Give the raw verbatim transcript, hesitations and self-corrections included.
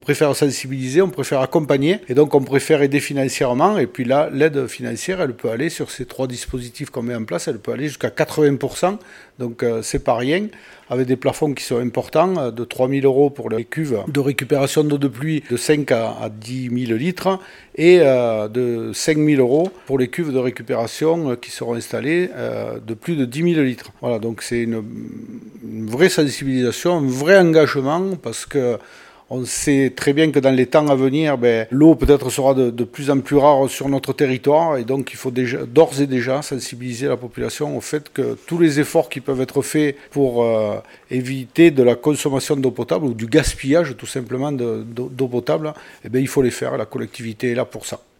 On préfère sensibiliser, on préfère accompagner et donc on préfère aider financièrement. Et puis là, l'aide financière, elle peut aller sur ces trois dispositifs qu'on met en place, elle peut aller jusqu'à quatre-vingts pour cent. Donc euh, c'est pas rien, avec des plafonds qui sont importants, euh, de trois mille euros pour les cuves de récupération d'eau de pluie de cinq à dix mille litres et euh, de cinq mille euros pour les cuves de récupération euh, qui seront installées euh, de plus de dix mille litres. Voilà, donc c'est une, une vraie sensibilisation, un vrai engagement parce que on sait très bien que dans les temps à venir, ben, l'eau peut-être sera de, de plus en plus rare sur notre territoire et donc il faut déjà, d'ores et déjà sensibiliser la population au fait que tous les efforts qui peuvent être faits pour euh, éviter de la consommation d'eau potable ou du gaspillage tout simplement de, d'eau, d'eau potable, eh ben, il faut les faire. La collectivité est là pour ça.